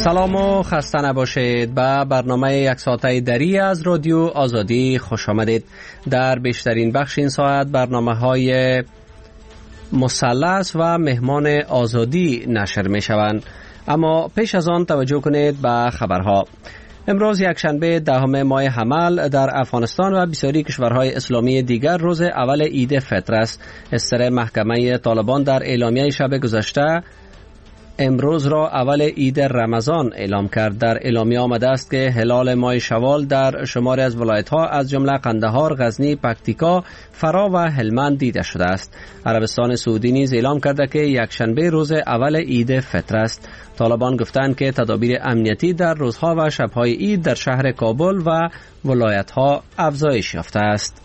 سلام و خسته نباشید. به برنامه یک ساعته دری از رادیو آزادی خوش آمدید. در بیشترین بخش این ساعت برنامه‌های مثلث و مهمان آزادی نشر می شوند. اما پیش از آن توجه کنید به خبرها. امروز یکشنبه 10 ماه حمل در افغانستان و بسیاری کشورهای اسلامی دیگر روز اول عید فطر است. استر محکمه طالبان در اعلامیه شب گذشته امروز را اول عید رمضان اعلام کرد. در اعلامیه آمده است که هلال ماه شوال در شماری از ولایت‌ها از جمله قندهار، غزنی، پکتیکا، فرا و هلمند دیده شده است. عربستان سعودی نیز اعلام کرده که یکشنبه روز اول عید فطر است. طالبان گفتند که تدابیر امنیتی در روزها و شب‌های عید در شهر کابل و ولایت‌ها افزایش یافته است.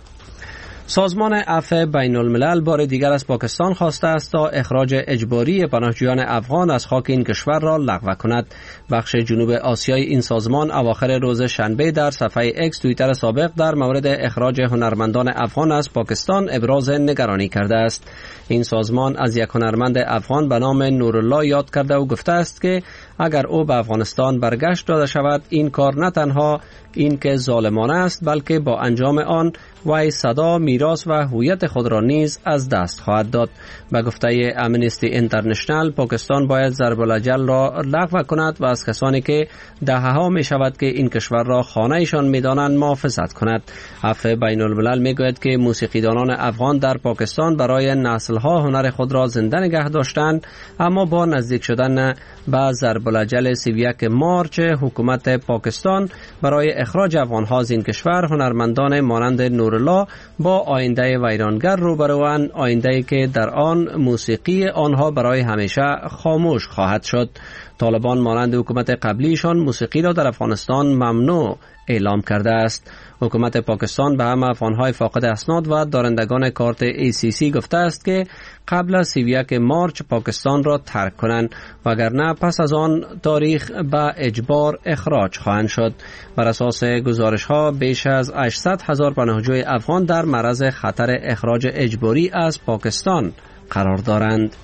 سازمان عفو بین الملل بار دیگر از پاکستان خواسته است تا اخراج اجباری پناهجویان افغان از خاک این کشور را لغو کند. بخش جنوب آسیای این سازمان اواخر روز شنبه در صفحه اکس توییتر سابق در مورد اخراج هنرمندان افغان از پاکستان ابراز نگرانی کرده است. این سازمان از یک هنرمند افغان به نام نورالله یاد کرده و گفته است که اگر او به افغانستان برگشت داده شود، این کار نه تنها این که ظالمانه است، بلکه با انجام آن وی صدا، میراث و هویت خود را نیز از دست خواهد داد. به گفته امنیستی اینترنشنل، پاکستان باید ضرب الاجل را لغو کند و از کسانی که دهه‌ها می شود که این کشور را خانه ایشان می دانند محافظت کند. عفو بین الملل می گوید که موسیقیدانان افغان در پاکستان برای نسل‌ها هنر خود را زنده نگه داشتند، اما با نزدیک شدن به ضرب الاجل 31 مارچ حکومت پاکستان برای اخراج افغان‌ها از این کشور، هنرمندان مانند نورالله با آینده ویرانگر روبروند، آینده‌ای که در آن موسیقی آنها برای همیشه خاموش خواهد شد. طالبان مانند حکومت قبلیشان موسیقی را در افغانستان ممنوع اعلام کرده است. حکومت پاکستان به همه افغانهای فاقد اسناد و دارندگان کارت ACC گفته است که قبل از 31 مارچ پاکستان را ترک کنند، وگرنه پس از آن تاریخ به اجبار اخراج خواهند شد. بر اساس گزارش ها بیش از 800,000 پناهجوی افغان در معرض خطر اخراج اجباری از پاکستان قرار دارند.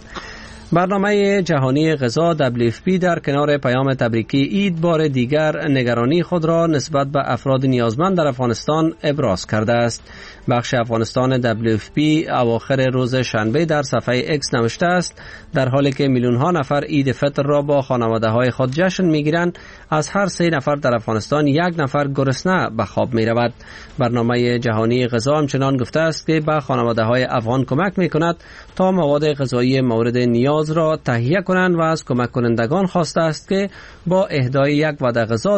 برنامه جهانی غذا WFP در کنار پیام تبریکی عید بار دیگر نگرانی خود را نسبت به افراد نیازمند در افغانستان ابراز کرده است. بخش افغانستان WFP اواخر روز شنبه در صفحه اکس نوشته است در حالی که میلیون ها نفر عید فطر را با خانواده های خود جشن میگیرند، از هر 3 نفر در افغانستان 1 نفر گرسنه به خواب می رود. برنامه جهانی غذا همچنان گفته است که به خانواده های افغان کمک می کند تا مواد غذایی مورد نیاز را تهیه کنند و از کمک کنندگان خواسته است که با اهدای 1 وعده غذا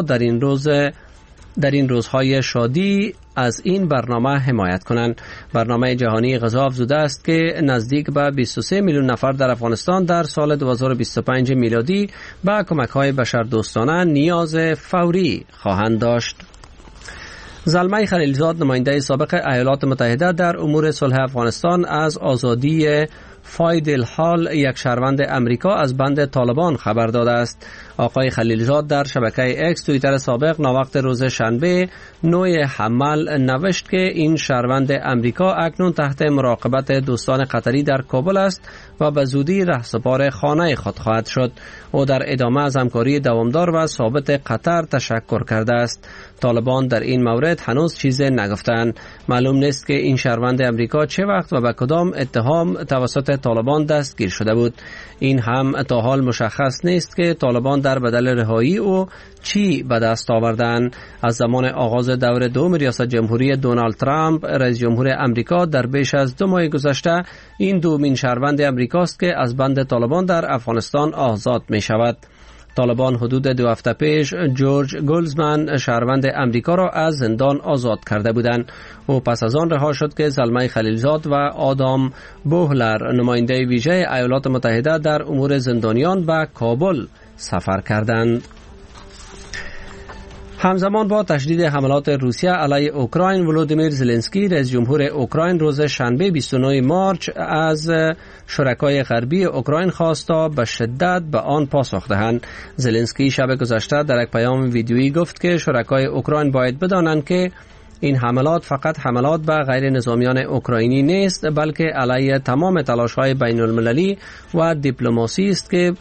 در این روزهای شادی از این برنامه حمایت کنند. برنامه جهانی غذا افزوده است که نزدیک به 23 میلیون نفر در افغانستان در سال 2025 میلادی به کمک‌های بشردوستانه نیاز فوری خواهند داشت. زلمه خلیلزاد، نماینده سابق ایالات متحده در امور صلح افغانستان، از آزادی فاید الحال، یک شهروند امریکا از بند طالبان خبر داده است. آقای خلیلزاد در شبکه اکس توییتر سابق ناوقت روز شنبه نوع حمل نوشت که این شهروند امریکا اکنون تحت مراقبت دوستان قطری در کابل است و به زودی رهسپار خانه خود خواهد شد. او در ادامه از همکاری دوامدار و ثابت قطر تشکر کرده است. طالبان در این مورد هنوز چیزی نگفتند. معلوم نیست که این شهروند امریکا چه وقت و به کدام اتهام توسط طالبان دستگیر شده بود. این هم تا حال مشخص نیست که طالبان در بدل رهایی او چی به دست آوردند. از زمان آغاز دور دوم ریاست جمهوری دونالد ترامپ رئیس جمهور امریکا در بیش از 2 ماه گذشته، این دومین شهروند امریکاست که از بند طالبان در افغانستان آزاد می شود. طالبان حدود 2 هفته پیش جورج گلزمن، شهروند امریکا را از زندان آزاد کرده بودند. او پس از آن رها شد که زلمه خلیلزاد و آدام بوهلر، نماینده ویژه ایالات متحده در امور زندانیان، به کابل سفر کردند. همزمان با تشدید حملات روسیه علیه اوکراین، ولودیمیر زلنسکی رئیس جمهور اوکراین روز شنبه 29 مارچ از شرکای غربی اوکراین خواست تا به شدت به آن پاسخ دهند. زلنسکی شب گذشته در یک پیام ویدیویی گفت که شرکای اوکراین باید بدانند که این حملات فقط حملات به غیر نظامیان اوکراینی نیست، بلکه علیه تمام تلاش‌های بین المللی و دیپلماسی است که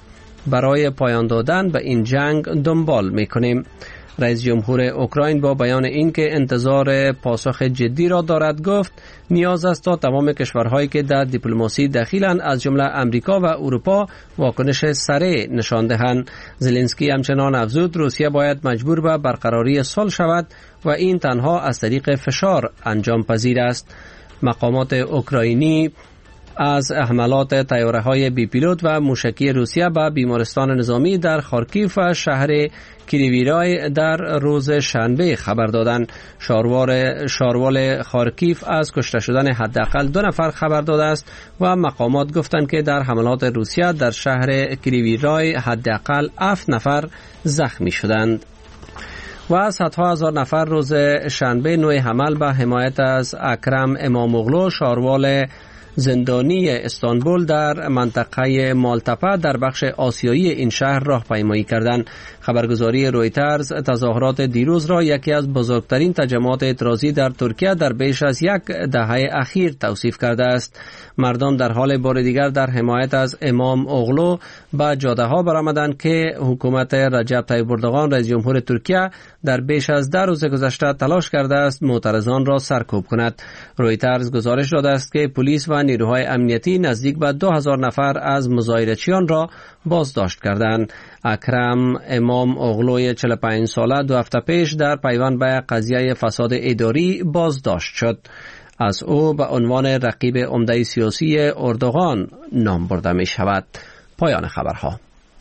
برای پایان دادن به این جنگ دنبال میکنیم. رئیس جمهور اوکراین با بیان اینکه انتظار پاسخ جدی را دارد گفت نیاز است تا تمام کشورهایی که در دیپلماسی دخیلند از جمله امریکا و اروپا واکنش سریع نشان دهند. زلنسکی همچنان افزود روسیه باید مجبور به برقراری صلح شود و این تنها از طریق فشار انجام پذیر است. مقامات اوکراینی از حملات طیاره‌های بی پیلوت و موشکی روسیه به بیمارستان نظامی در خارکیف و شهر کریویرای در روز شنبه خبر دادند. شاروال خارکیف از کشته شدن حداقل 2 نفر خبر داده است و مقامات گفتند که در حملات روسیه در شهر کریویرای حداقل 7 نفر زخمی شدند. و صدها هزار نفر روز شنبه نوع حمل به حمایت از اکرم اماموغلو شاروال زندانی استانبول در منطقه مالتپه در بخش آسیایی این شهر راهپیمایی کردند. خبرگزاری رویترز تظاهرات دیروز را یکی از بزرگترین تجمعات اعتراضی در ترکیه در بیش از 1 دهه اخیر توصیف کرده است. مردم در حال بار دیگر در حمایت از امام اوغلو به جاده ها برآمدند که حکومت رجب طیب اردوغان رئیس جمهور ترکیه در بیش از 10 روز گذشته تلاش کرده است معترضان را سرکوب کند. رویترز گزارش داده است که پلیس و نیروهای امنیتی نزدیک به 2000 نفر از مظاهرچیان را بازداشت کردند. اکرم امام اوغلوی 45 ساله 2 هفته پیش در پیوند به قضیه فساد اداری بازداشت شد. از او به عنوان رقیب عمده سیاسی اردوغان نام برده می شود. پایان خبرها.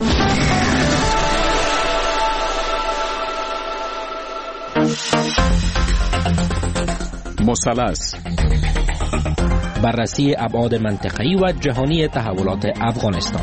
مثلث، بررسی ابعاد منطقه‌ای و جهانی تحولات افغانستان.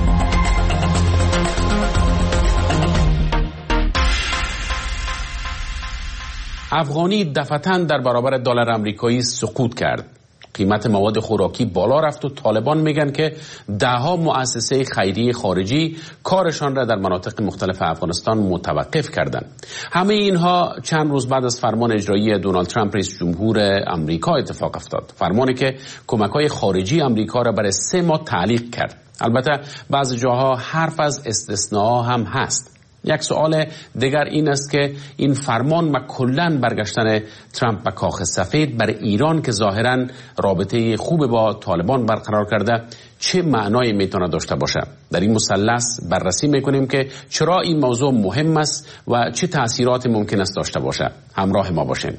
افغانی دفعتاً در برابر دلار آمریکایی سقوط کرد. قیمت مواد خوراکی بالا رفت و طالبان میگن که دهها مؤسسه خیریه خارجی کارشان را در مناطق مختلف افغانستان متوقف کردند. همه اینها چند روز بعد از فرمان اجرایی دونالد ترامپ رئیس جمهور آمریکا اتفاق افتاد. فرمانی که کمک‌های خارجی آمریکا را برای 3 ماه تعلیق کرد. البته بعضی جاها حرف از استثناء هم هست. یک سوال دیگر این است که این فرمان و کلاً برگشتن ترامپ به کاخ سفید برای ایران که ظاهراً رابطه خوب با طالبان برقرار کرده چه معنایی میتونه داشته باشه؟ در این مثلث بررسی میکنیم که چرا این موضوع مهم است و چه تأثیرات ممکن است داشته باشه. همراه ما باشین.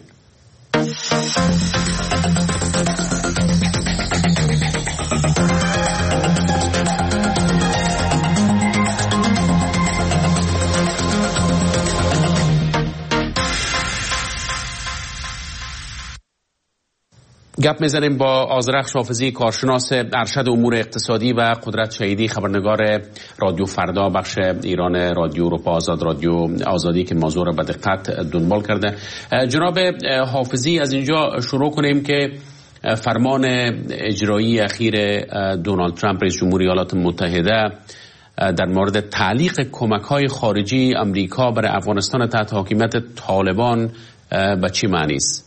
گپ میزنیم با آذرخش حافظی، کارشناس ارشد امور اقتصادی و قدرت شهیدی، خبرنگار رادیو فردا بخش ایران رادیو اروپا آزاد، رادیو آزادی که موضوع را به دقت دنبال کرده. جناب حافظی، از اینجا شروع کنیم که فرمان اجرایی اخیر دونالد ترامپ رئیس جمهور ایالات متحده در مورد تعلیق کمک‌های خارجی آمریکا برای افغانستان تحت حاکمیت طالبان به چی معنی است؟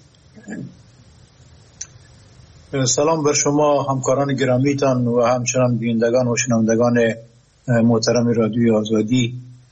سلام بر شما همکاران گرامیتان و همچنان بینندگان و شنوندگان محترم رادیوی آزادی.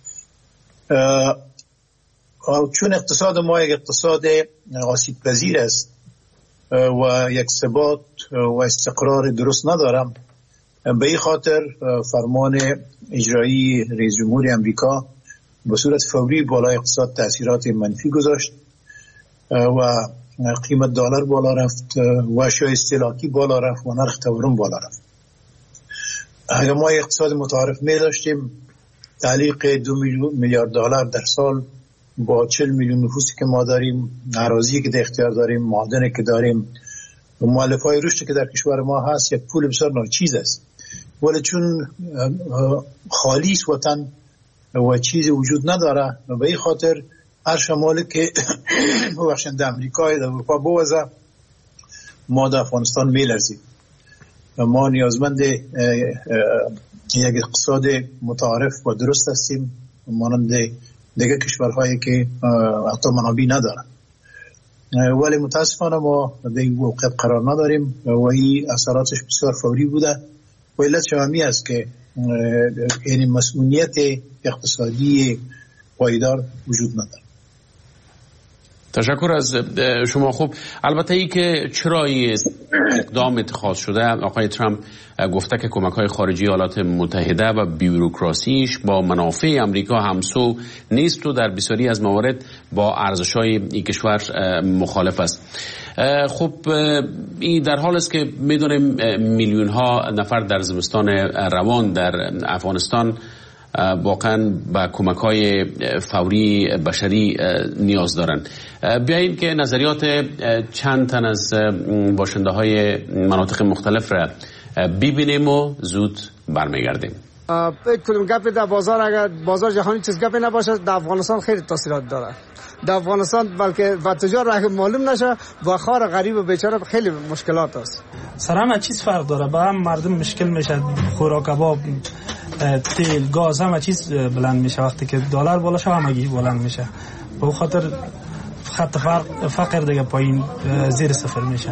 چون اقتصاد ما یک اقتصاد آسیب پذیر است و یک ثبات و استقرار درست ندارم، به این خاطر فرمان اجرایی رئیس جمهور امریکا به صورت فوری بالای اقتصاد تاثیرات منفی گذاشت و قیمت دلار بالا رفت و اشیاء استهلاکی بالا رفت و نرخ تورم بالا رفت. اگر ما اقتصاد متعارف می داشتیم، تعلیق 2 میلیارد دلار در سال با 40 میلیون نفوسی که ما داریم، اراضی که در اختیار داریم، معادنی که داریم و مؤلفه‌های رشدی که در کشور ما هست، یک پول بسیار ناچیز است. ولی چون خالیس وطن و چیزی وجود نداره، به این خاطر هر شمالی که بخشند امریکای در اروپا بوزه، ما در افغانستان میلرزیم. ما نیازمند یک اقتصاد متعارف و درست هستیم، مانند دیگه کشورهایی که حتی منابع ندارن. ولی متاسفانه ما در این موقعیت قرار نداریم و این اثراتش بسیار فوری بوده و علت شامی است که یعنی مسئولیت اقتصادی پایدار وجود نداره. تشکر از شما. خوب، البته ای که چرا اقدام اتخاذ شده، آقای ترامپ گفته که کمک‌های خارجی ایالات متحده و بیوروکراسیش با منافع امریکا همسو نیست و در بسیاری از موارد با ارزش‌های این کشور مخالف است. خب این در حال است که می‌دونیم میلیون‌ها نفر در زمستان روان در افغانستان واقعا به کمک‌های فوری بشری نیاز دارند. بیایید که نظریات چند تن از باشنده‌های مناطق مختلف را ببینیم و زود برمیگردیم. کدوم گپی در بازار، اگر بازار جهانی چیز گپی نباشه، در افغانستان خیلی تاثیرات داره. در افغانستان بلکه و تجار را معلوم نشه و خار غریب و بیچاره خیلی مشکلات است. سرانه چیز فرق داره، با هم مردم مشکل میشه، خوراک، کباب، تیل، گاز، همه چیز بلند میشه. وقتی که دلار بالا شه همگی بلند میشه. به خاطر خط فقر دیگه پایین زیر صفر میشه.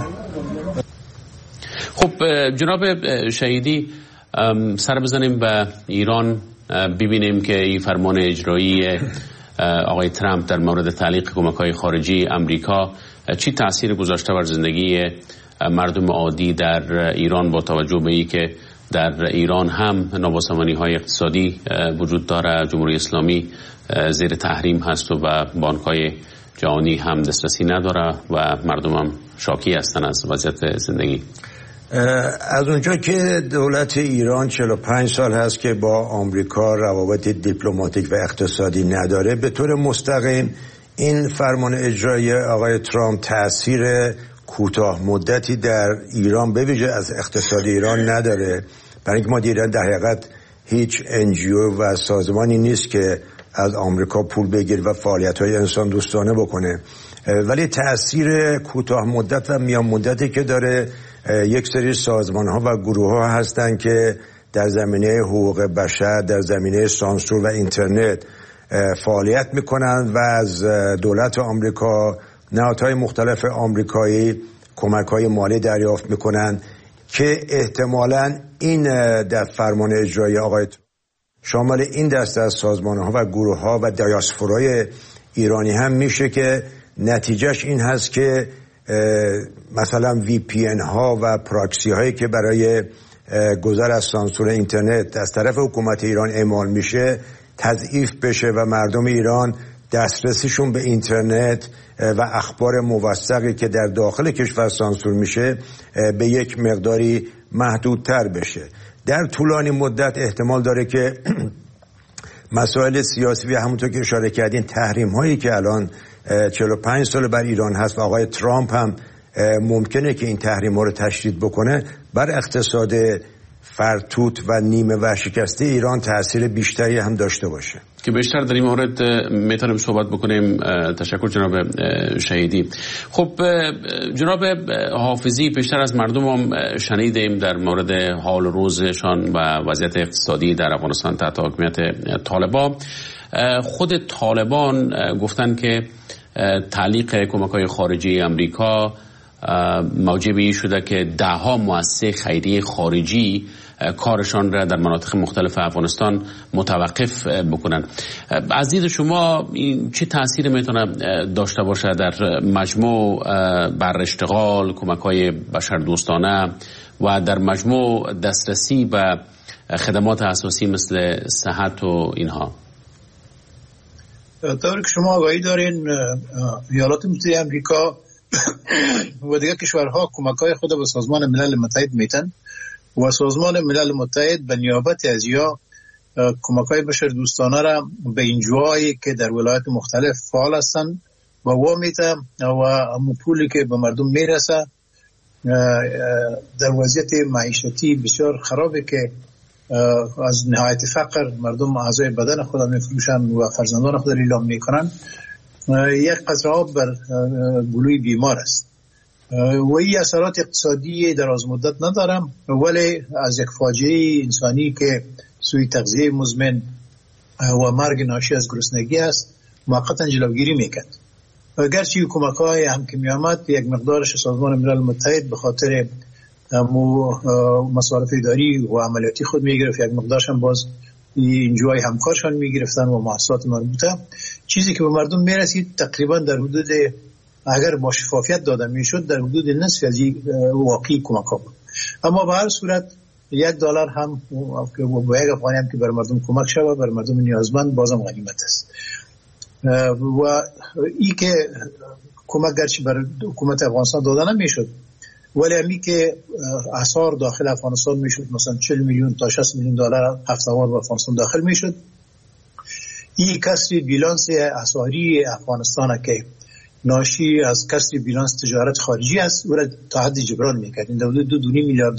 خب جناب شهیدی، سر بزنیم به ایران، ببینیم که این فرمان اجرایی آقای ترامپ در مورد تعلیق کمک‌های خارجی امریکا چی تأثیر گذاشته بر زندگی مردم عادی در ایران، با توجه به این که در ایران هم نابسامانی‌های اقتصادی وجود داره، جمهوری اسلامی زیر تحریم هست و به بانک‌های جهانی هم دسترسی نداره و مردم هم شاکی هستن از وضعیت زندگی. از اونجا که دولت ایران 45 سال هست که با آمریکا روابط دیپلماتیک و اقتصادی نداره، به طور مستقیم این فرمان اجرایی آقای ترامپ تأثیر کوتاه مدتی در ایران به ویژه از اقتصاد ایران نداره، برای اینکه ما دیدن در حقیقت هیچ NGO و سازمانی نیست که از آمریکا پول بگیر و فعالیت‌های انسان دوستانه بکنه. ولی تأثیر کوتاه مدت و میان مدتی که داره، یک سری سازمان‌ها و گروه‌ها هستن که در زمینه حقوق بشر، در زمینه سانسور و اینترنت فعالیت میکنن و از دولت آمریکا، نهادهای مختلف آمریکایی کمک‌های مالی دریافت میکنن که احتمالاً این در فرمان اجرایی آقای شامل این دسته از سازمان‌ها و گروه‌ها و دیاسپورای ایرانی هم میشه که نتیجهش این هست که مثلا VPN ها و پراکسی هایی که برای گذر از سانسور اینترنت از طرف حکومت ایران اعمال میشه تضعیف بشه و مردم ایران دسترسیشون به اینترنت و اخبار موثقی که در داخل کشور سانسور میشه به یک مقداری محدودتر بشه. در طولانی مدت احتمال داره که مسائل سیاسی و همونطور که اشاره کردین تحریم هایی که الان 45 سال بر ایران هست و آقای ترامپ هم ممکنه که این تحریم ها رو تشدید بکنه، بر اقتصاد فرتوت و نیمه ورشکسته ایران تأثیر بیشتری هم داشته باشه که بیشتر در این مورد میتونیم صحبت بکنیم. تشکر جناب شهیدی. خب جناب حافظی، بیشتر از مردم هم شنیدیم در مورد حال روزشان و وضعیت اقتصادی در افغانستان تحت حکومت طالبان. خود طالبان گفتن که تعلیق کمک‌های خارجی امریکا موجب این شده که ده‌ها مؤسسه خیریه خارجی کارشان را در مناطق مختلف افغانستان متوقف بکنن. از دید شما این چه تأثیری میتونه داشته باشه در مجموع بر اشتغال، کمک‌های بشردوستانه و در مجموع دسترسی به خدمات اساسی مثل صحت و اینها؟ طوری که شما آگاهی دارین، ایالات متحده امریکا و دیگر کشورها کمک‌های خود به سازمان ملل متحد میتن و سازمان ملل متحد به نیابت از یا کمک‌های بشردوستانه را به اینجاهایی که در ولایات مختلف فعال هستند و میته و پولی که به مردم میرسه در وضعیت معیشتی بسیار خرابه که از نهایت فقر مردم اعضای بدن خود میفروشن و فرزندان خود اعلام میکنن، یک قطره آب بر گلوی بیمار است و این اثرات اقتصادی دراز مدت ندارم، ولی از یک فاجعه انسانی که سوی تغذیه مزمن و مرگ ناشی از گرسنگی است موقتا جلوگیری میکرد. اگرچه کمک‌های هم که میامد یک مقدارش سازمان ملل متحد به خاطر مصارف اداری و عملیاتی خود میگرفت، یک مقدارش هم باز اینجوهای همکارشان میگرفتن و مؤسسات مربوطه. چیزی که به مردم میرسید تقریبا در حدود، اگر با شفافیت داده میشد، در حدود نصف از واقعی کمک ها بود. اما به هر صورت $1 هم با یک افغانی هم که بر مردم کمک شود، بر مردم نیازمند، بازم غنیمت است. و ای که کمک گرچه بر حکومت افغانستان داده نمیشد، ولی همی که اسعار داخل افغانستان میشد، مثلا 40 میلیون تا 60 میلیون دلار هفته‌وار به افغانستان داخل میشد، این کسری بیلانس اسعاری افغانستان که ناشی از کسری بیلانس تجارت خارجی است، او را تا حد جبران میکرد. این دولت $2.5 میلیارد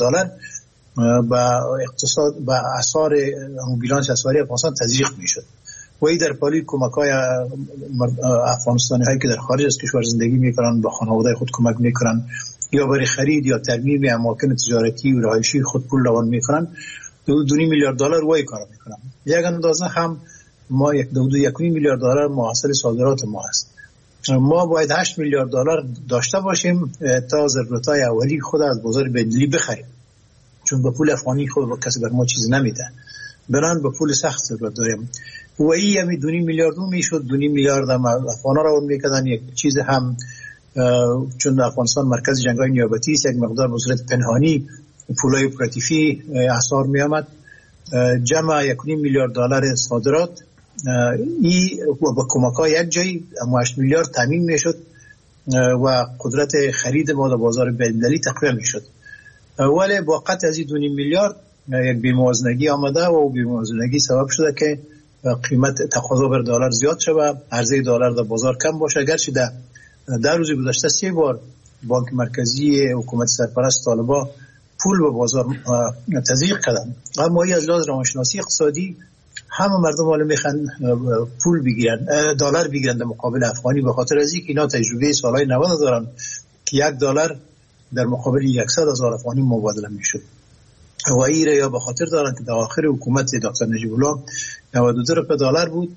با اقتصاد با اسعار بیلانس اسعاری افغانستان تزریق میشد و این در پالی کمک‌های افغانستانی هایی که در خارج از کشور زندگی میکنن به خانواده خود کمک میکنن یا برای خرید یا ترمیم اماکن تجارتی و رهایشی خود پول روان میکنن. $2.5 میلیارد وای کار میکنن. یک اندازه هم ما $1.5 میلیارد محصول صادرات ما است. ما باید $8 میلیارد داشته باشیم تا ضرورت‌های اولی خود از بازار بین‌المللی بخریم، چون با پول افغانی خود کسی بر ما چیز نمیده، بران با پول سخت ضرورت داریم. و این همی $2 میلیارد میشد. $2 میلیارد هم افغانا را اون میکردن. یک چیز هم چون افغانستان مرکز جنگ‌های نیابتی است، یک مقدار به صورت پنهانی پولای اپراتیفی اسعار می آمد. جمع $1.5 میلیارد صادرات ای با کمک‌های یک جایی $8 میلیارد تامین میشد و قدرت خرید ما در بازار بین‌المللی تقویت میشد. ولی با قطع از $2.5 میلیارد یک بی‌موازنگی آمده و بی‌موازنگی سبب شده که قیمت تقاضا بر دلار زیاد شود، عرضه دلار در بازار کم باشه. گرچه در روز گذشته 3 بار بانک مرکزی حکومت سرپرست طالبان پول به بازار تزریق کردن، اما این از لحاظ روانشناسی اقتصادی همه مردم حالا میخوان پول بگیرن، دلار بگیرن در مقابل افغانی، به خاطر از اینکه اینا تجربه سالهای 90 دارن که $1 در مقابل 100,000 افغانی مبادله میشد. و این را یا به خاطر دارن که در آخر حکومت دکتر نجیب الله $92 بود،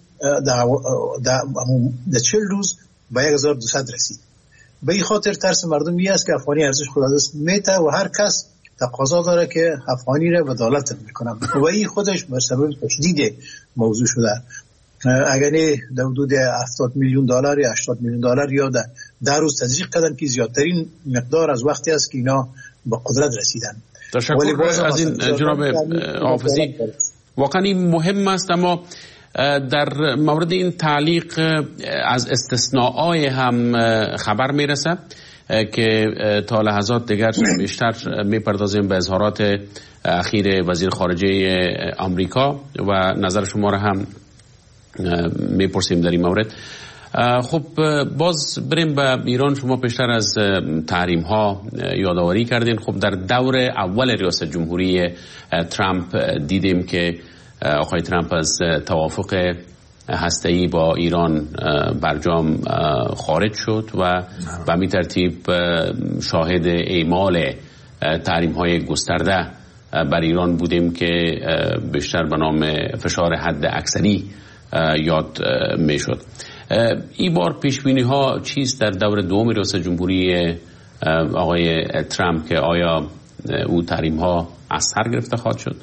در 40 روز به 1200 رسید. به این خاطر ترس مردم است که افغانی ارزش خود از دست میته و هر کس تقاضا داره که افغانی را به دلار تبدیل کنه و این خودش به سبب تشدید موضوع شده. اگر در حدود $70 میلیون یا $80 میلیون یا در روز تزریق کردن که زیادترین مقدار از وقتی است که اینا به قدرت رسیدن. تشکر از این جناب حافظی. واقعا این مهم است، اما در مورد این تعلیق از استثناءای هم خبر میرسه که تا لحظات دیگر بیشتر میپردازیم به اظهارات اخیر وزیر خارجه آمریکا و نظر شما را هم میپرسیم در این مورد. خب باز بریم به ایران. شما پیشتر از تحریم ها یادآوری کردین. خب در دور اول ریاست جمهوری ترامپ دیدیم که آقای ترامپ از توافق هسته‌ای با ایران برجام خارج شد و به همین ترتیب شاهد اعمال تحریم‌های گسترده بر ایران بودیم که بیشتر به نام فشار حد اکثری یاد میشد. این بار پیشبینی‌ها چیست در دور دوم ریاست جمهوری آقای ترامپ که آیا او تحریم‌ها اثر گرفته خواهد شد؟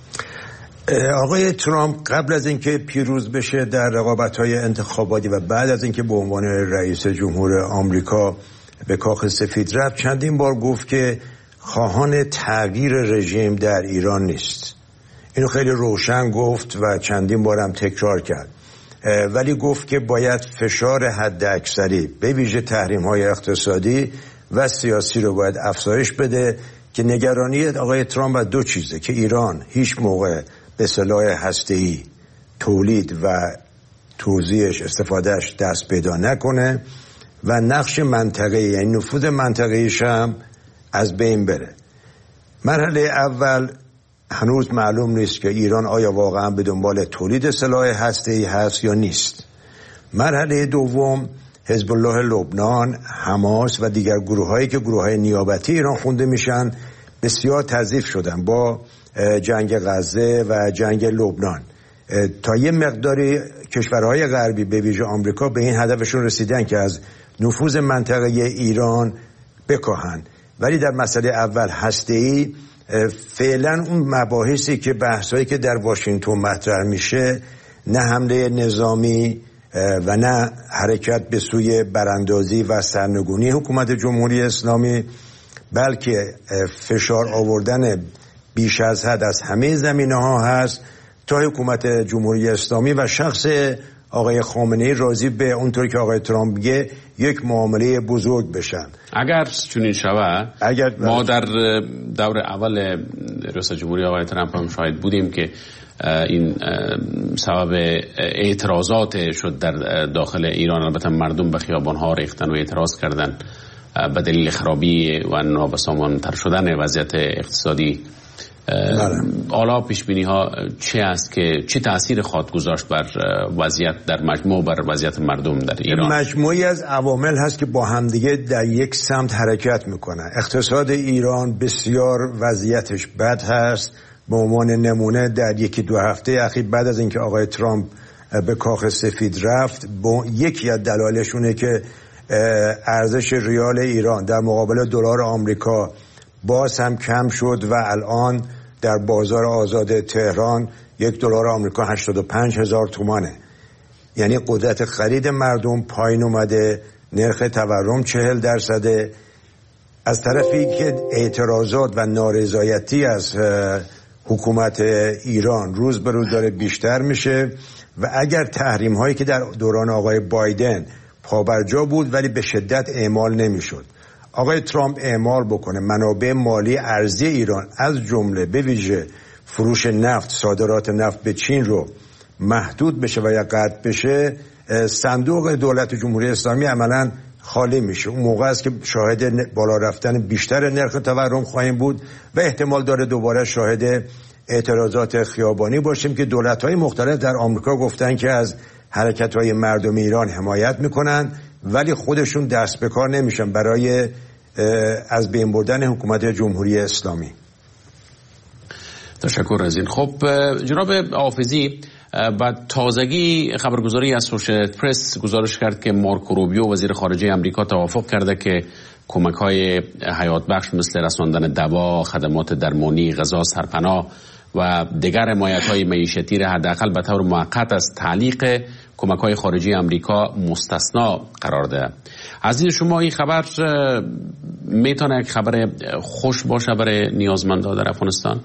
آقای ترامپ قبل از اینکه پیروز بشه در رقابت‌های انتخاباتی و بعد از اینکه به عنوان رئیس جمهور آمریکا به کاخ سفید رفت، چندین بار گفت که خواهان تغییر رژیم در ایران نیست. اینو خیلی روشن گفت و چندین بار هم تکرار کرد. ولی گفت که باید فشار حد اکثری به ویژه تحریم‌های اقتصادی و سیاسی رو باید افزایش بده که نگرانی آقای ترامپ از دو چیزه: که ایران هیچ موقع به سلاح هسته‌ای تولید و توزیعش استفادهش دست پیدا نکنه و نقش منطقه‌ای یعنی نفوذ منطقه‌ایش هم از بین بره. مرحله اول هنوز معلوم نیست که ایران آیا واقعا به دنبال تولید سلاح هسته‌ای هست یا نیست. مرحله دوم حزب الله لبنان، حماس و دیگر گروه‌هایی که گروه‌های نیابتی ایران خونده میشن بسیار تضعیف شدن با جنگ غزه و جنگ لبنان. تا یه مقداری کشورهای غربی به ویژه آمریکا به این هدفشون رسیدن که از نفوذ منطقه ایران بکاهن. ولی در مسئله اول هسته‌ای فعلا اون مباحثی که بحثایی که در واشنگتن مطرح میشه، نه حمله نظامی و نه حرکت به سوی براندازی و سرنگونی حکومت جمهوری اسلامی، بلکه فشار آوردن بیش از حد از همه زمینه‌ها هست تا حکومت جمهوری اسلامی و شخص آقای خامنه‌ای راضی به اونطور که آقای ترامپ میگه یک معامله بزرگ بشن. اگر چنین شود، ما در دور اول ریاست جمهوری آقای ترامپ هم شاهد بودیم که این سبب اعتراضات شد در داخل ایران. البته مردم به خیابان‌ها ریختن و اعتراض کردن به دلیل خرابی و نابسامان‌تر شدن وضعیت اقتصادی. حالا پیشبینی ها چه است که چه تأثیر خواهد گذاشت بر وضعیت در مجموع بر وضعیت مردم در ایران؟ مجموعی از عوامل هست که با همدیگه در یک سمت حرکت میکنن. اقتصاد ایران بسیار وضعیتش بد هست. به عنوان نمونه در یکی دو هفته اخیر بعد از اینکه آقای ترامپ به کاخ سفید رفت، یکی از دلایلشونه که ارزش ریال ایران در مقابل دلار آمریکا باز هم کم شد و الان در بازار آزاد تهران $1 آمریکا 85,000 تومانه. یعنی قدرت خرید مردم پایین اومده، نرخ تورم 40%. از طرفی که اعتراضات و نارضایتی از حکومت ایران روز به روز داره بیشتر میشه و اگر تحریم هایی که در دوران آقای بایدن پابرجا بود ولی به شدت اعمال نمیشد، آقای ترامپ اعمال بکنه، منابع مالی ارزی ایران از جمله به ویژه فروش نفت، صادرات نفت به چین رو محدود بشه و یا قطع بشه، صندوق دولت جمهوری اسلامی عملاً خالی میشه. اون موقع است که شاهد بالا رفتن بیشتر نرخ تورم خواهیم بود و احتمال داره دوباره شاهد اعتراضات خیابانی باشیم که دولت‌های مختلف در آمریکا گفتن که از حرکت‌های مردم ایران حمایت میکنن ولی خودشون دست به کار نمیشن برای از بین بردن حکومت جمهوری اسلامی. تشکر از این. خب جناب حافظی، بعد تازگی خبرگزاری اسوشییتد پرس گزارش کرد که مارکو روبیو وزیر خارجه امریکا توافق کرده که کمک‌های حیات بخش مثل رساندن دوا، خدمات درمانی، غذا، سرپناه و دیگر حمایت‌های معیشتی را حداقل به طور موقت از تعلیق کمک‌های خارجی امریکا مستثنا قرار ده. از این شما این خبر میتونه یک خبر خوش باشه برای نیازمندان در افغانستان؟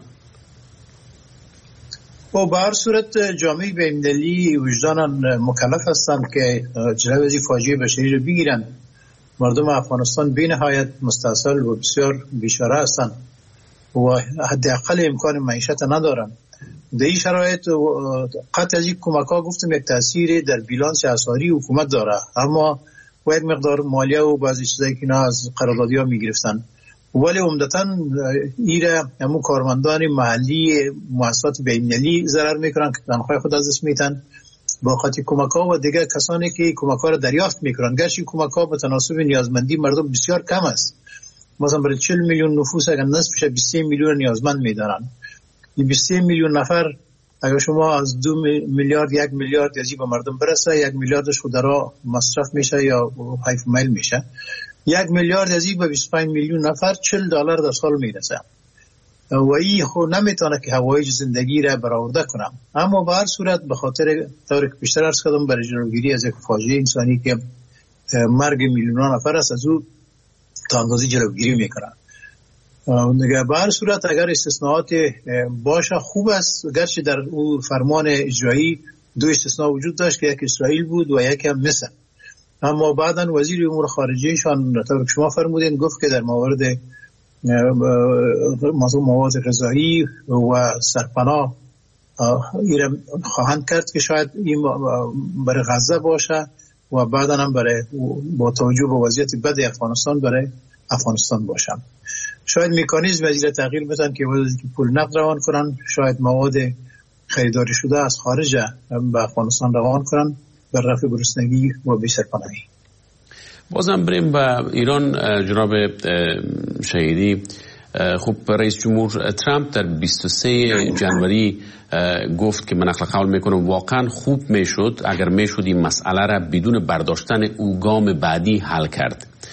و به هر صورت جامعه بین‌المللی وجداناً مکلف هستند که جلوی فاجعه بشری رو بگیرن. مردم افغانستان بی نهایت مستاصل و بسیار بیچاره هستند و حداقل امکان معیشت ندارن. در این شرایط قطع از این کمک‌ها گفتم یک تأثیر در بیلانس اسعاری حکومت داره، اما و یک مقدار مالیه و بعضی چیزایی که اینا از قراردادی‌ها می‌گرفتن، ولی عمدتاً ایره همون کارمندان محلی مؤسسات بین‌المللی ضرر میکنن که تنخواه خود از دست میدن با خاطر کمک‌ها و دیگر کسانی که کمک‌ها را دریافت میکنن. گرچه کمک‌ها به تناسب نیازمندی مردم بسیار کم است. مثلا برای 40 میلیون نفوس اگر نصفش 23 میلیون نیازمند میدارن، این 23 میلیون نفر اگر شما از 2 میلیارد 1 میلیارد یزی به مردم برسه، 1 میلیاردش خود را مصرف میشه یا حیف میل میشه. 1 میلیارد از این به 25 میلیون نفر $40 در سال میرسه و این خود نمیتونه که هوایج زندگی را برآورده کنم. اما به هر صورت به خاطر طوری که بیشتر عرض کردم برای جلوگیری از یک فاجعه انسانی که مرگ میلیون نفر است، از او تا اندازه جلوگیری میکنن. به هر صورت اگر استثناءات باشه خوب است، گرچه در او فرمان اجرایی 2 استثناء وجود داشت که یک اسرائیل بود و یک هم مصر، اما بعداً وزیر امور خارجهشان طور که شما فرمودین گفت که در موارد مواد غذایی و سرپناه ایران خواهند کرد که شاید این برای غزه باشه و بعداً هم برای با توجه به وضعیت بد افغانستان برای افغانستان باشه. شاید مکانیزم از این تغییر بدن که وقتی که پول نقد روان کنن، شاید مواد خریداری شده از خارج به افغانستان روان کنن بر رفع گرسنگی و بی‌سرپناهی. بازم بریم به ایران. جناب شهیدی، خب رئیس جمهور ترامپ در 23 جنوری گفت که من نقل قول میکنم واقعا خوب میشد اگر میشد این مسئله را بدون برداشتن او گام بعدی حل کرد.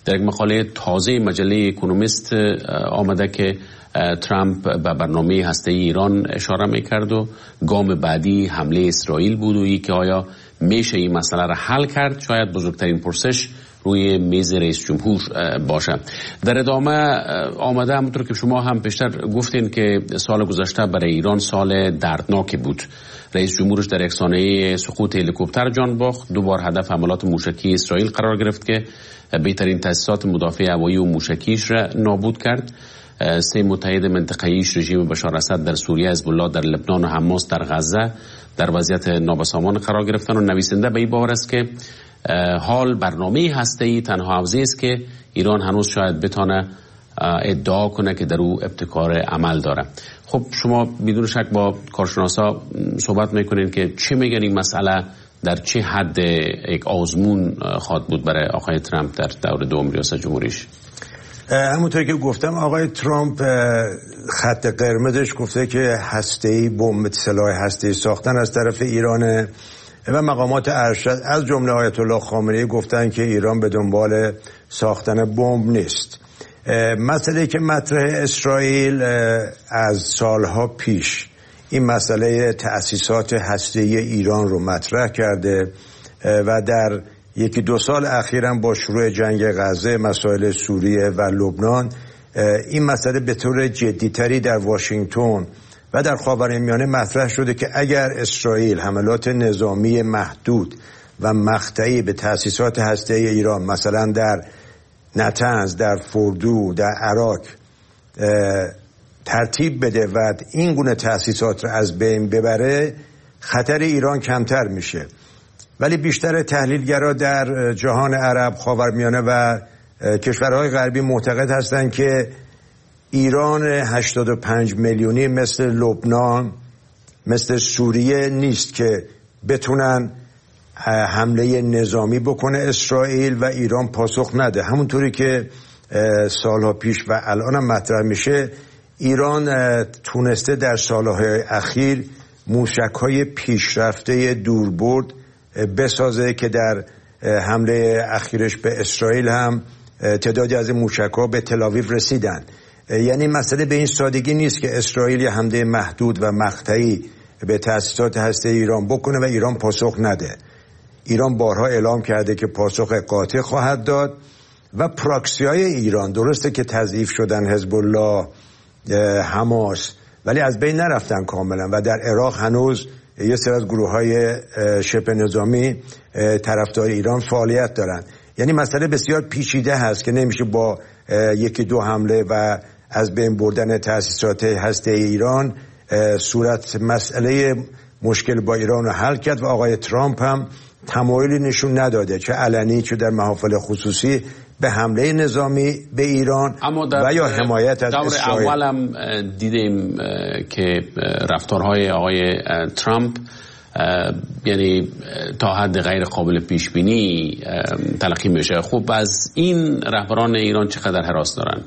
در یک مقاله تازه مجله اکونومیست آمده که ترامپ به برنامه هسته‌ای ایران اشاره میکرد و گام بعدی حمله اسرائیل بود و که آیا میشه این مسئله را حل کرد، شاید بزرگترین پرسش روی میز رئیس جمهور باشه. در ادامه آمده همونطور که شما هم پیشتر گفتین که سال گذشته برای ایران سال دردناکی بود. رئیس جمهورش در یک سانحه سقوط هلیکوپتر جان باخت، 2 بار هدف حملات موشکی اسرائیل قرار گرفت که بهترین تاسیسات مدافع هوایی و موشکیش را نابود کرد. 3 متحد منطقه‌ایش رژیم بشار اسد در سوریه، حزب الله در لبنان و حماس در غزه در وضعیت نابسامان قرار گرفتن و نویسنده به این باور است که حال برنامه هسته‌ای تنها حوزه است که ایران هنوز شاید بتانه ادعا کنه که در او ابتکار عمل داره. خب شما بدون شک با کارشناسا صحبت میکنین که چی میگن این مسئله در چه حد یک آزمون خواهد بود برای آقای ترامپ در دور دوم ریاست جمهوریش؟ همونطور که گفتم آقای ترامپ خط قرمزش گفته که هسته‌ای بمب، سلاح هسته‌ای ساختن از طرف ایرانه و مقامات ارشد از جمله آیت الله خامنه‌ای گفتن که ایران به دنبال ساختن بمب نیست. مسئله که مطرح اسرائیل از سالها پیش این مسئله تأسیسات هسته‌ای ایران رو مطرح کرده و در 1-2 سال اخیراً با شروع جنگ غزه، مسائل سوریه و لبنان این مسئله به طور جدی‌تری در واشنگتن و در خاورمیانه مطرح شده که اگر اسرائیل حملات نظامی محدود و مقطعی به تأسیسات هسته‌ای ایران مثلا در نتنز، در فوردو، در عراق ترتیب بده و این گونه تأسیسات را از بین ببره، خطر ایران کمتر میشه. ولی بیشتر تحلیلگرا در جهان عرب، خاورمیانه و کشورهای غربی معتقد هستند که ایران 85 میلیونی مثل لبنان، مثل سوریه نیست که بتونن حمله نظامی بکنه اسرائیل و ایران پاسخ نده. همونطوری که سالها پیش و الان هم مطرح میشه، ایران تونسته در سالهای اخیر موشک‌های پیشرفته دوربرد بسازه که در حمله اخیرش به اسرائیل هم تعدادی از موشک‌ها به تل‌آویو رسیدن. یعنی مسئله به این سادگی نیست که اسرائیل یه حمله محدود و مقطعی به تأسیسات هسته‌ای ایران بکنه و ایران پاسخ نده. ایران بارها اعلام کرده که پاسخ قاطع خواهد داد و پراکسی‌های ایران درسته که تضعیف شدن، حزب الله، حماس، ولی از بین نرفتن کاملا و در عراق هنوز یه سری از گروه‌های شبه نظامی طرفدار ایران فعالیت دارن. یعنی مسئله بسیار پیچیده هست که نمیشه با 1-2 حمله و از بین بردن تأسیسات هسته‌ای ایران صورت مسئله مشکل با ایران رو حل کرد و آقای ترامپ هم تمایلی نشون نداده، چه علنی چه در محافل خصوصی، به حمله نظامی به ایران و یا حمایت از اسرائیل. دور اولم دیدیم که رفتارهای آقای ترامپ یعنی تا حد غیر قابل پیش بینی تلقی میشه. خب از این رهبران ایران چقدر هراس دارن؟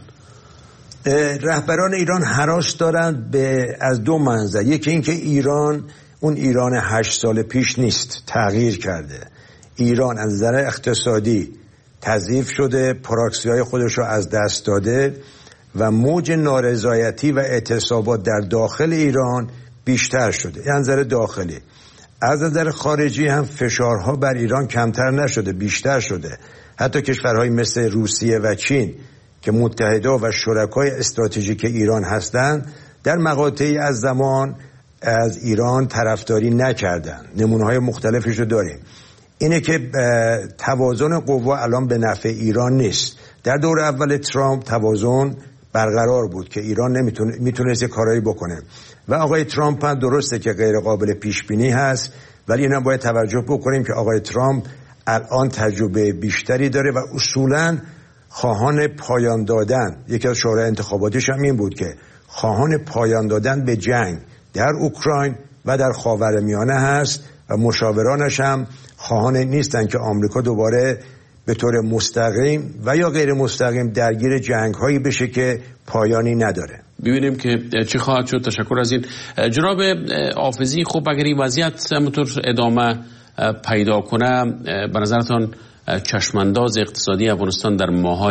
رهبران ایران هراس دارن از 2 منظر. یکی این که ایران اون ایران 8 سال پیش نیست، تغییر کرده. ایران از نظر اقتصادی تضعیف شده، پراکسی‌های خودش رو از دست داده و موج نارضایتی و اعتصابات در داخل ایران بیشتر شده. این نظر داخلی. از نظر خارجی هم فشارها بر ایران کمتر نشده، بیشتر شده. حتی کشورهای مثل روسیه و چین که متحدا و شرکای استراتژیک ایران هستند، در مقاطعی از زمان از ایران طرفداری نکردن. نمونه‌های مختلفش رو داریم. اینه که توازن قوا الان به نفع ایران نیست. در دور اول ترامپ توازن برقرار بود که ایران میتونست کارایی بکنه و آقای ترامپ هم درسته که غیر قابل پیش بینی هست، ولی اینا باید توجه بکنیم که آقای ترامپ الان تجربه بیشتری داره و اصولاً خواهان پایان دادن، یکی از شورای انتخاباتیش هم این بود که خواهان پایان دادن به جنگ در اوکراین و در خاورمیانه هست و مشاورانش هم خواهان نیستن که آمریکا دوباره به طور مستقیم و یا غیر مستقیم درگیر جنگ‌هایی بشه که پایانی نداره. ببینیم که چی خواهد شد. تشکر از این جناب حافظی. خب اگر این وضعیت همونطور ادامه پیدا کنه، به نظرتان چشمانداز اقتصادی افغانستان در ماه‌های